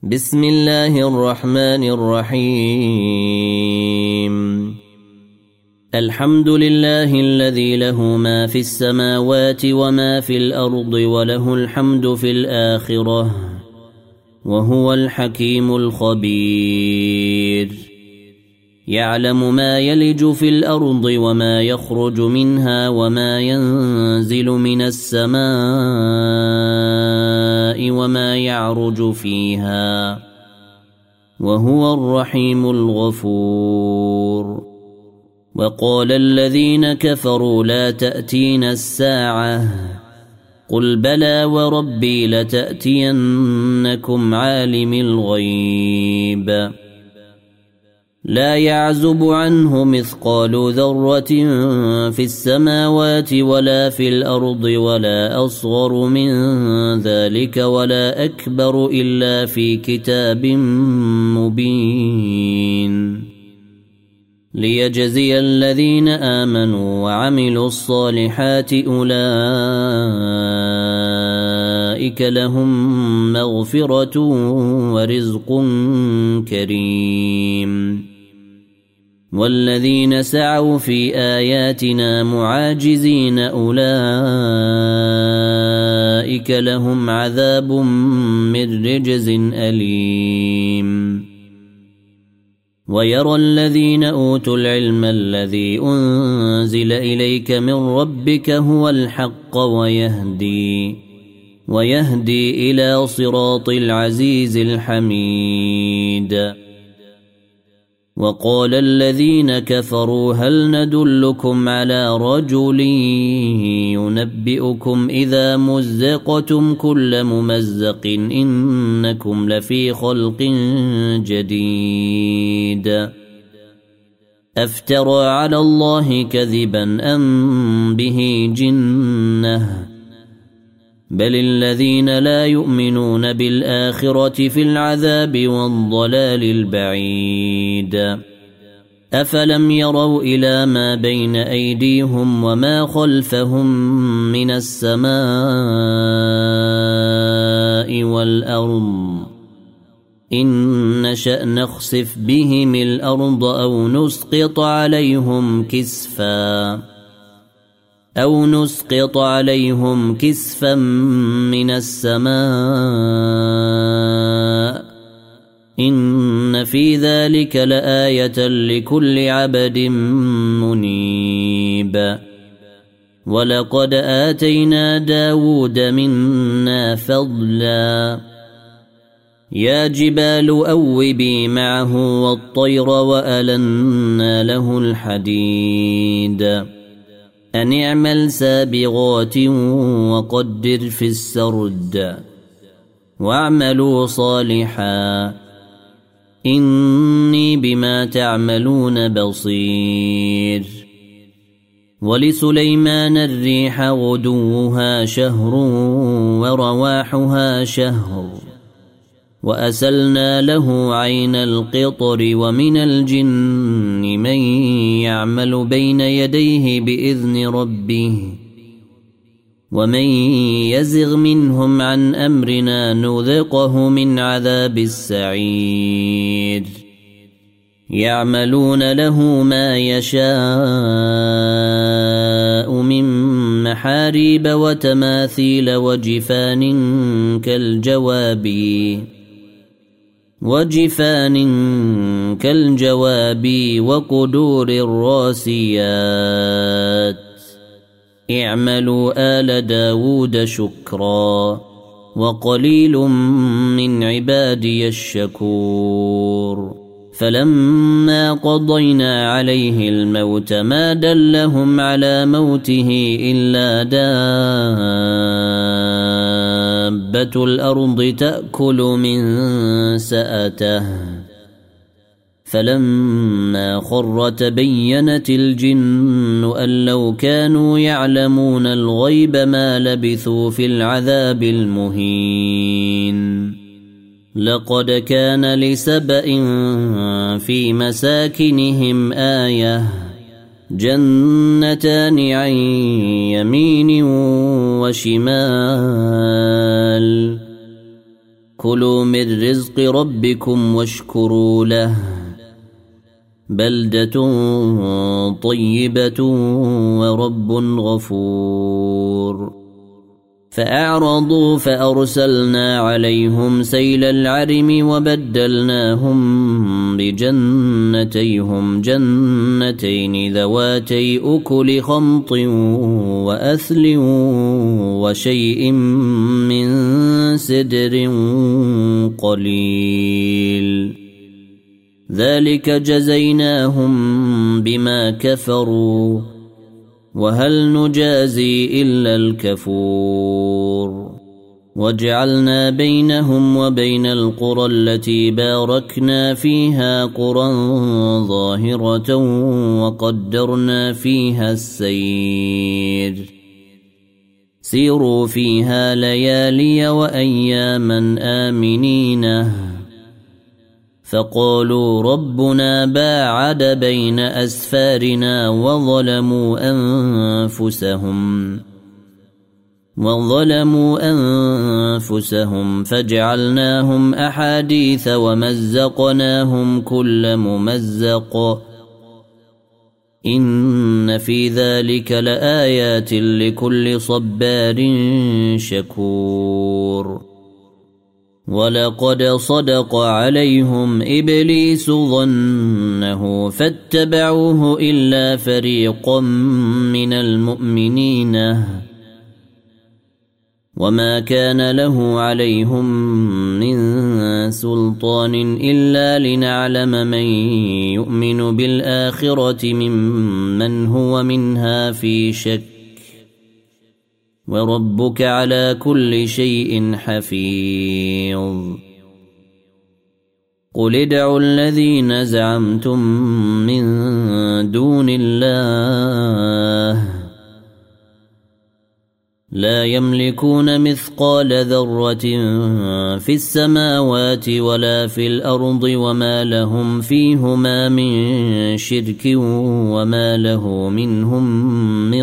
بسم الله الرحمن الرحيم. الحمد لله الذي له ما في السماوات وما في الأرض وله الحمد في الآخرة وهو الحكيم الخبير. يعلم ما يلج في الأرض وما يخرج منها وما ينزل من السماء وما يعرج فيها وهو الرحيم الغفور. وقال الذين كفروا لا تأتينا الساعة قل بلى وربي لتأتينكم عالم الغيب لا يعزب عنه مثقال ذرة في السماوات ولا في الأرض ولا أصغر من ذلك ولا أكبر إلا في كتاب مبين ليجزي الذين آمنوا وعملوا الصالحات أولئك لهم مغفرة ورزق كريم. والذين سعوا في آياتنا معاجزين أولئك لهم عذاب من رجز أليم. ويرى الذين أوتوا العلم الذي أنزل إليك من ربك هو الحق ويهدي إلى صراط العزيز الحميد. وقال الذين كفروا هل ندلكم على رجل ينبئكم إذا مزقتم كل ممزق إنكم لفي خلق جديد أفترى على الله كذبا أم به جنة بل الذين لا يؤمنون بالآخرة في العذاب والضلال البعيد. أفلم يروا إلى ما بين أيديهم وما خلفهم من السماء والأرض إن نشأ نخسف بهم الأرض أو نسقط عليهم كسفا من السماء إن في ذلك لآية لكل عبد منيب. ولقد آتينا داود منا فضلا يا جبال أوبي معه والطير وألنا له الحديد أن اعمل سابغات وقدر في السرد واعملوا صالحا إني بما تعملون بصير. ولسليمان الريح غدوها شهر ورواحها شهر وأسلنا له عين القطر ومن الجن من يعمل بين يديه بإذن ربه ومن يزغ منهم عن أمرنا نذقه من عذاب السعير. يعملون له ما يشاء من محاريب وتماثيل وجفان كالجواب وقدور الراسيات اعملوا آل داود شكرا وقليل من عبادي الشكور. فلما قضينا عليه الموت ما دلهم على موته إلا دابة الأرض تأكل من سأته فلما خر تبينت الجن أن لو كانوا يعلمون الغيب ما لبثوا في العذاب المهين. لقد كان لسبأ في مساكنهم آية جنتان عن يمين وشمال كلوا من رزق ربكم واشكروا له بلدة طيبة ورب غفور فأعرضوا فأرسلنا عليهم سيل العرم وبدلناهم بجنتيهم جنتين ذواتي أكل خمط وأثل وشيء من سدر قليل ذلك جزيناهم بما كفروا وهل نجازي إلا الكفور وجعلنا بينهم وبين القرى التي باركنا فيها قرى ظاهرة وقدرنا فيها السير سيروا فيها ليالي وأياما آمنين فقالوا ربنا باعد بين أسفارنا وظلموا أنفسهم فجعلناهم أحاديث ومزقناهم كل ممزق إن في ذلك لآيات لكل صبار شكور ولقد صدق عليهم إبليس ظنه فاتبعوه إلا فريقا من المؤمنين وما كان له عليهم من سلطان إلا لنعلم من يؤمن بالآخرة ممن هو منها في شك وربك على كل شيء حفيظ قل ادعوا الذين زعمتم من دون الله لا يملكون مثقال ذرة في السماوات ولا في الأرض وما لهم فيهما من شرك وما له منهم من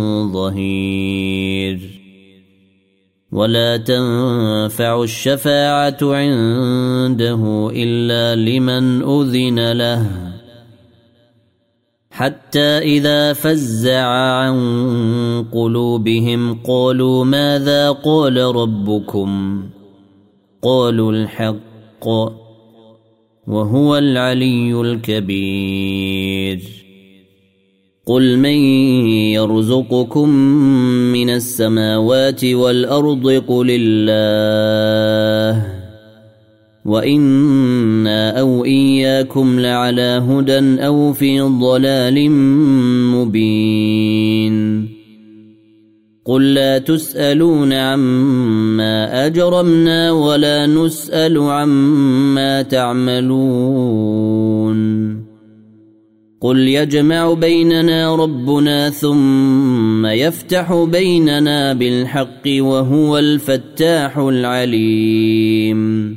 ظهير ولا تنفع الشفاعة عنده إلا لمن أذن له حتى إذا فزع عن قلوبهم قالوا ماذا قال ربكم قالوا الحق وهو العلي الكبير قل من يرزقكم من السماوات والأرض قل الله وإنا أو إياكم لعلى هدى أو في ضلال مبين قل لا تسألون عما أجرمنا ولا نسأل عما تعملون قل يجمع بيننا ربنا ثم يفتح بيننا بالحق وهو الفتاح العليم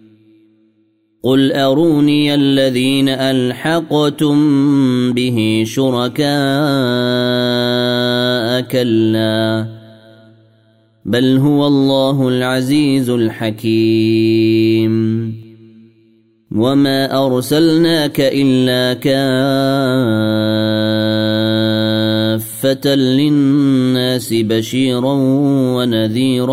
قل أروني الذين ألحقتم به شركاء كلا بل هو الله العزيز الحكيم وما أرسلناك إلا كافة للناس بشيرا ونذيرا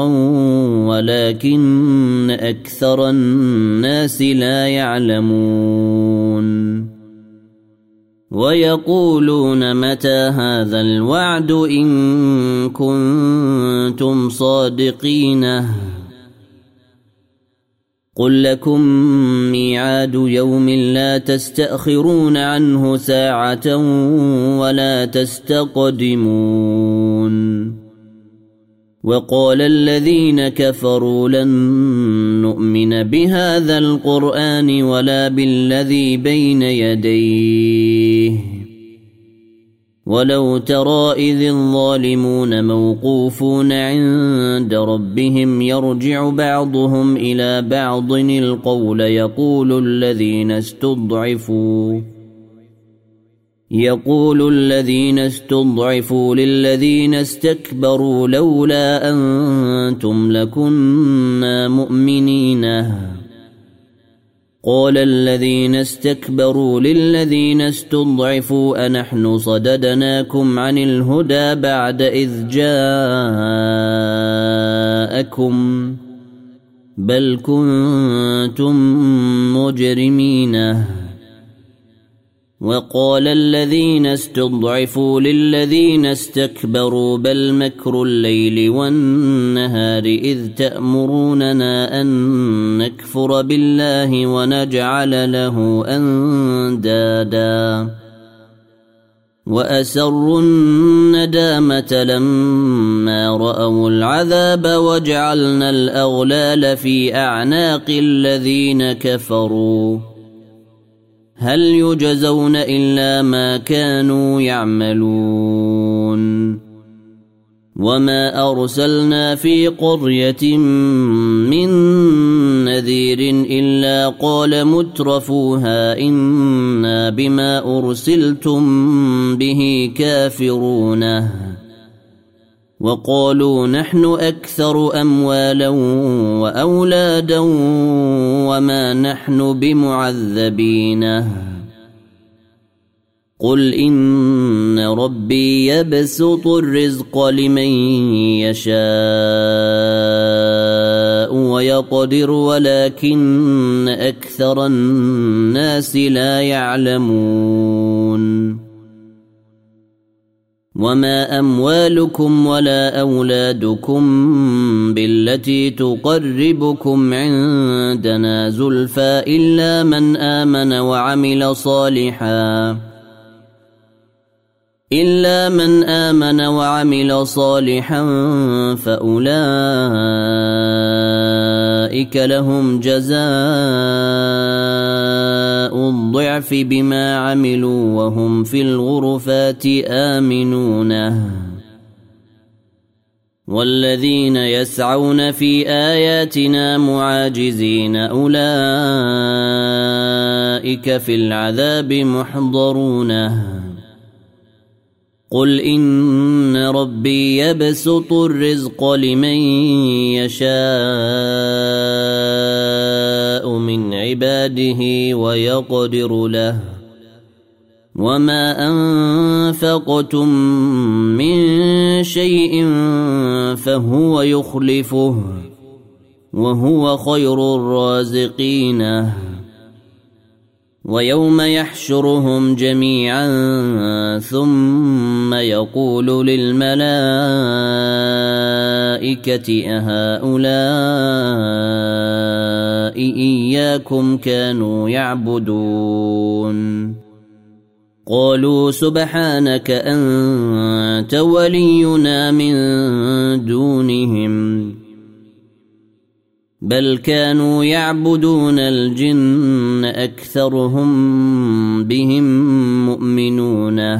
ولكن أكثر الناس لا يعلمون ويقولون متى هذا الوعد إن كنتم صادقين قل لكم ميعاد يوم لا تستأخرون عنه ساعة ولا تستقدمون وقال الذين كفروا لن نؤمن بهذا القرآن ولا بالذي بين يديه ولو ترى إذ الظالمون موقوفون عند ربهم يرجع بعضهم إلى بعض القول يقول الذين استضعفوا للذين استكبروا لولا أنتم لكنا مؤمنين قال الذين استكبروا للذين استضعفوا أنحن صددناكم عن الهدى بعد إذ جاءكم بل كنتم مجرمين وقال الذين استضعفوا للذين استكبروا بل مكر الليل والنهار إذ تأمروننا أن نكفر بالله ونجعل له أندادا وأسروا الندامة لما رأوا العذاب وجعلنا الأغلال في أعناق الذين كفروا هل يجزون إلا ما كانوا يعملون وما أرسلنا في قرية من نذير إلا قال مترفوها إنا بما أرسلتم به كافرون وقالوا نحن أكثر أموالا وأولادا وما نحن بمعذبين قل إن ربي يبسط الرزق لمن يشاء ويقدر ولكن أكثر الناس لا يعلمون وما أموالكم ولا أولادكم بالتي تقربكم عندنا زلفى إلا من آمن وعمل صالحا فأولئك لهم جزاء الضعف بما عملوا وهم في الغرفات آمنون والذين يسعون في آياتنا معاجزين أولئك في العذاب محضرون قل إن ربي يبسط الرزق لمن يشاء من عباده ويقدر له وما أنفقتم من شيء فهو يخلفه وهو خير الرازقين ويوم يحشرهم جميعا ثم يقول للملائكة أهؤلاء إياكم كانوا يعبدون قالوا سبحانك أنت ولينا من دونهم بل كانوا يعبدون الجن أكثرهم بهم مؤمنون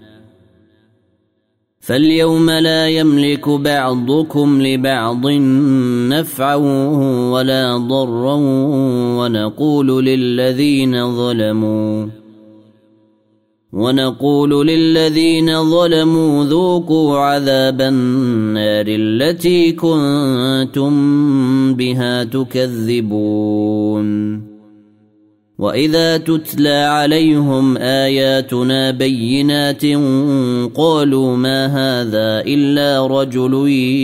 فاليوم لا يملك بعضكم لبعض نفعا ولا ضرا ونقول للذين ظلموا ذوقوا عذاب النار التي كنتم بها تكذبون وإذا تتلى عليهم آياتنا بينات قالوا ما هذا إلا رجل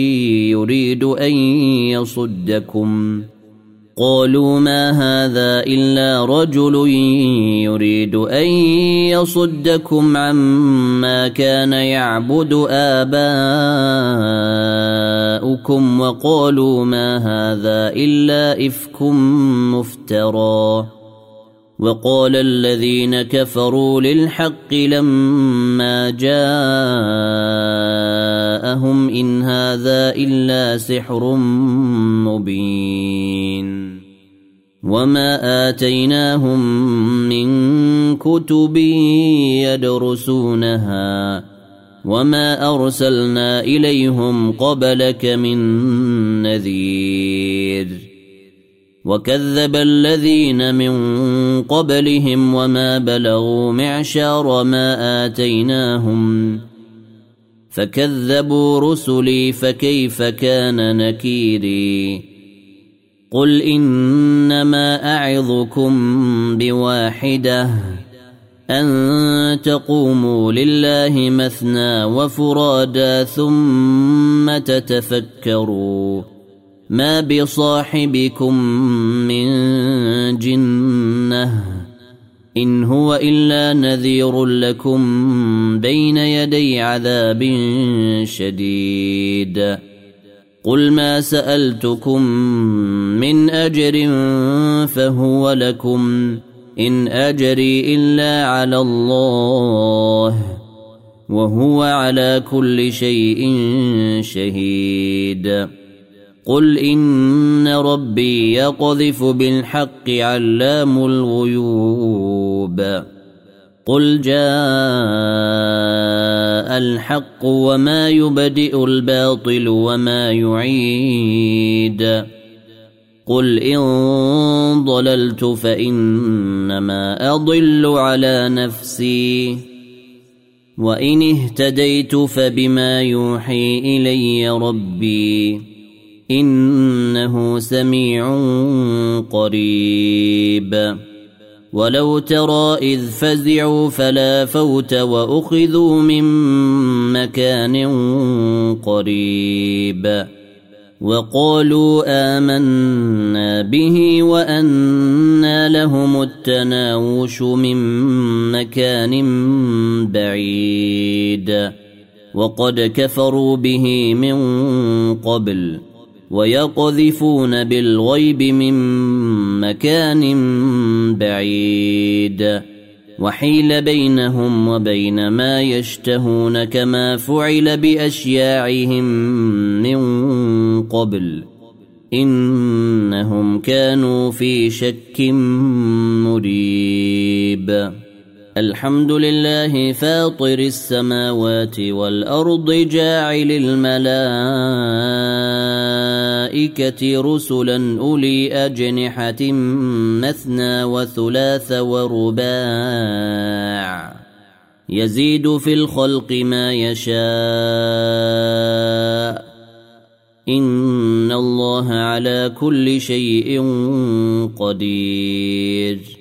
يريد أن يصدكم عما كان يعبد آباؤكم وقالوا ما هذا إلا إفك مفترى وقال الذين كفروا للحق لما جاءهم إن هذا إلا سحر مبين وما آتيناهم من كتب يدرسونها وما أرسلنا إليهم قبلك من نذير وكذب الذين من قبلهم وما بلغوا معشار ما آتيناهم فكذبوا رسلي فكيف كان نكيري قل إنما أعظكم بواحدة أن تقوموا لله مثنى وفرادا ثم تتفكروا ما بصاحبكم من جنة إن هو إلا نذير لكم بين يدي عذاب شديد قل ما سألتكم من أجر فهو لكم إن أجري إلا على الله وهو على كل شيء شهيد قل إن ربي يقذف بالحق علام الغيوب قل جاء الحق وما يبدئ الباطل وما يعيد قل إن ضللت فإنما أضل على نفسي وإن اهتديت فبما يوحي إلي ربي إنه سميع قريب ولو ترى إذ فزعوا فلا فوت وأخذوا من مكان قريب وقالوا آمنا به وأنى لهم التناوش من مكان بعيد وقد كفروا به من قبل ويقذفون بالغيب من مكان بعيد وحيل بينهم وبين ما يشتهون كما فعل بأشياعهم من قبل إنهم كانوا في شك مريب الحمد لله فاطر السماوات والأرض جاعل الملائكة رسلا أولي أجنحة مثنى وثلاث ورباع يزيد في الخلق ما يشاء إن الله على كل شيء قدير